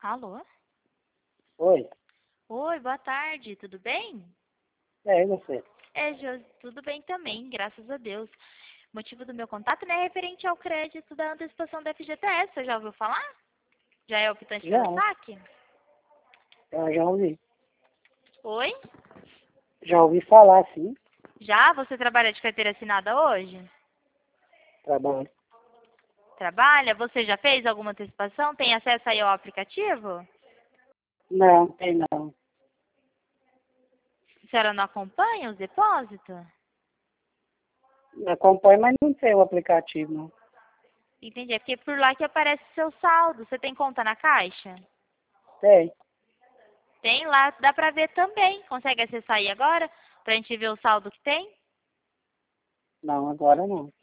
Alô? Oi, Oi, boa tarde, tudo bem? e você? Tudo bem também, graças a Deus. O motivo do meu contato, né, é referente ao crédito da antecipação da FGTS, você já ouviu falar? Já é optante Já, pelo saque? já ouvi. Oi? Já ouvi falar, sim, Já? Você trabalha de carteira assinada hoje? trabalho. Trabalha? Você já fez alguma antecipação? Tem acesso aí ao aplicativo? Não, tem não. A senhora não acompanha os depósitos? Acompanho, mas não tem o aplicativo, não. Entendi, é porque por lá que aparece seu saldo. Você tem conta na Caixa? Tem. Tem lá, dá pra ver também. Consegue acessar aí agora? Pra gente ver o saldo que tem? Não, agora não.